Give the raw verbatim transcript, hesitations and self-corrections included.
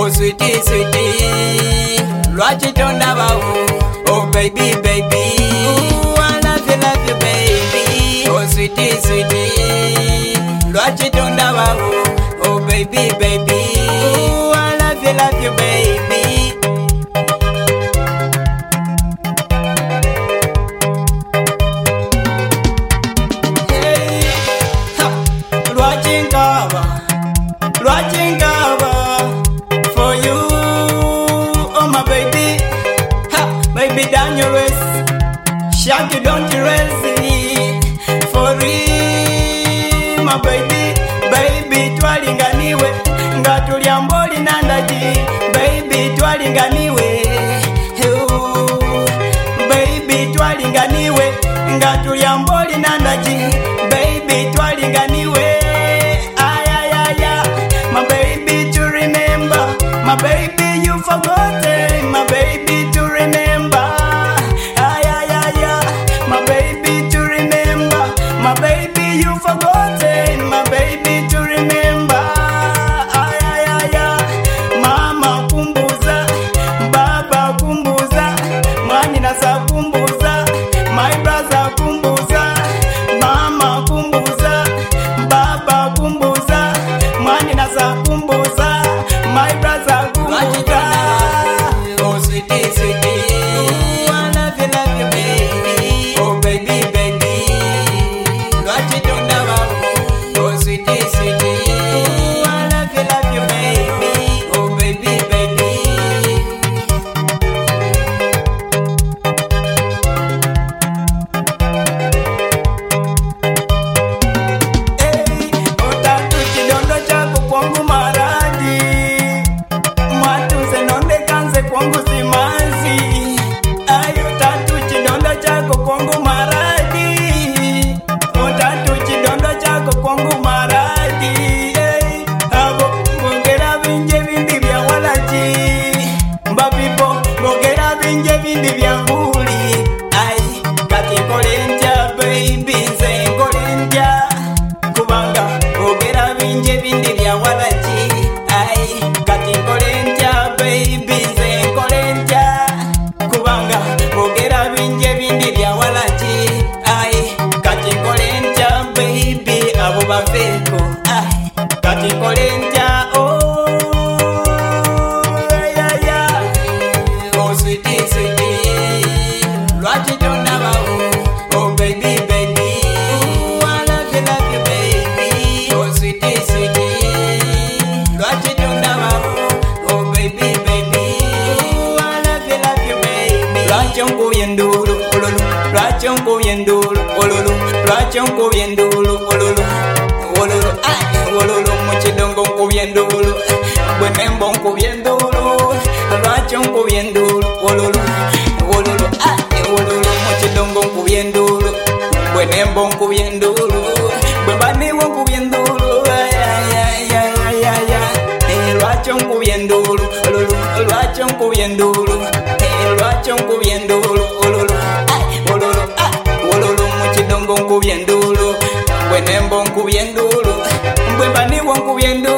Oh sweetie, sweetie, lwaki tondabawo? Oh baby, baby, ooh, I love you, love you, baby. Oh sweetie, sweetie, lwaki tondabawo? Oh baby, baby, ooh, I love you, love you, baby. Hey, ha, lwaki nkaba, lwaki nkaba for you, oh my baby. Ha, baby, down your waist, shaggy, don't you rest it for real, my baby. Baby, twalinganiwe nga tulya mboli nandaji. Baby, twalinganiwe, ooh. Baby, twalinganiwe nga tulya mboli nandaji. Baby, twalinganiwe, ay ay ay ay. My baby, to remember, my baby, you forgotten, my baby, to remember, ay ay ay ay. My baby, to remember, my baby, you forgotten, my baby, to remember, ay ay ay ay. Mama kumbuza, baba kumbuza, mwani nasa kumbuza, my brother kumbuza. Mama kumbuza, baba kumbuza, mwani nasa kumbuza, my brother kumbuza. Oh sweetie, sweetie, ooh, I love you, love you, baby. Oh baby, baby, lwaki tondabawo? Oh sweetie, sweetie, ooh, I love you, love you, baby. Oh baby, baby. Hey, utatu kidondo chako kwangu maradi, matuze nonde kanze kwangu simanzi. Ay, utatu kidondo chako kwangu maradi, utatu kidondo chako kwangu maradi. Hey, abo ngogera binje bindi bya walaji, mbabibo ngogera binje bindi bya nguli. Ay, kati kolentya baby, nze nkolentya kubanga ngogera binje bindi bya walaji. Ay, kati kolentya baby, nze nkolentya kubanga ngogera binje bindi bya walaji. Ay, kati kolentya baby, abo bafeko. Ay, kati kolentya, oh ay ay ay. Oh sweetie, sweetie, lwaki tondabawo? Oh baby, baby, ooh, I love you, love you, baby. Oh sweetie, sweetie, lwaki tondabawo? Oh baby, baby, ooh, I love you, love you, baby. Lwaki onkuye ndulu, olulu, lwaki onkuye ndulu, olulu, lwaki onkuye ndulu, olulu, olulu, ay, olulu, mukidongo nkubye ndulu, bwenembo nkubye ndulu, lwaki onkubye ndulu, olulu, olulu, ay, olulu, mukidongo nkubye ndulu, bwenembo nkubye ndulu, bwebaniwo nkubye ndulu, ay ay ay ay ay ay. Eh, lwaki onkubye ndulu, olulu, lwaki onkubye ndulu, eh, lwaki onkubye ndulu, olulu, ay, olulu, ay, olulu, mukidongo nkubye ndulu, bwenembo nkubye ndulu, bwebaniwo nkubye ndulu.